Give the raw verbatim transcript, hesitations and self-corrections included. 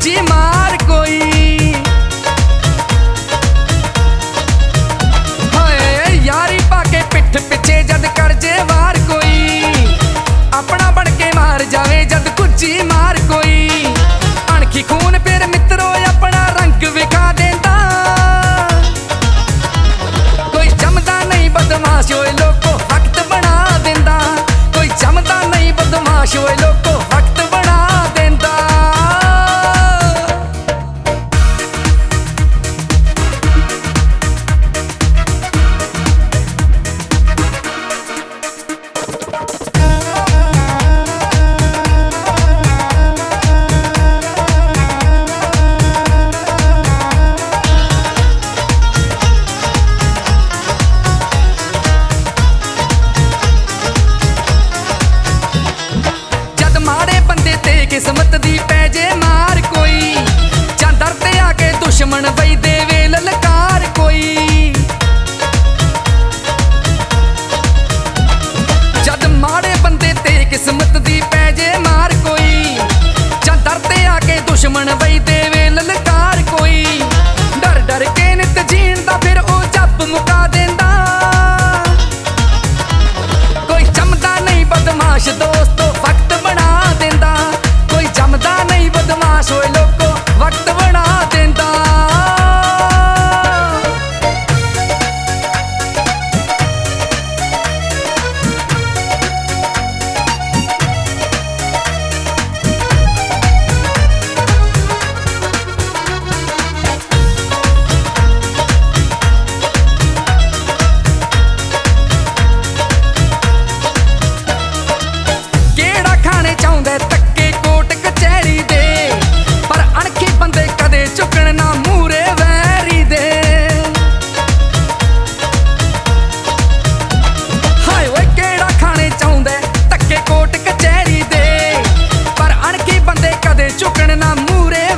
कुच्ची मार कोई। हाय यारी पाके पिठ पिछे जद कर जे वार कोई, अपना बन के मार जावे जद कुच्ची मार कोई। अणखी खून फिर मित्रो अपना रंग विखा देंदा, कोई जमदा नहीं बदमाश होए लोको वक्त बना देंदा, कोई जमदा नहीं बदमाश होए लोको वक्त बना देंदा। किस्मत दी पैजे मार कोई, जां दर ते आके दुश्मन वही देवे ललकार कोई। जद माड़े बंदे ते किस्मत दी पैजे मार कोई, जां दर ते आके दुश्मन वही देवे ललकार कोई। डर डर के नित जीण दा फिर ओ जप मुका देंदा, कोई जमदा नहीं बदमाश दोस्तो वक्त बना देंदा, जमदा नहीं बदमाश होए लोको वक्त बना देंदा। केड़ा खाने चाहुंदे तक्के कोट कचहरी दे, पर अणखी बंदे कदे झुकण ना मूरे वैरी दे। हाय ओए केड़ा खाने चाहुंदे तक्के कोट कचहरी दे, पर अणखी बंदे कदे झुकण ना मूरे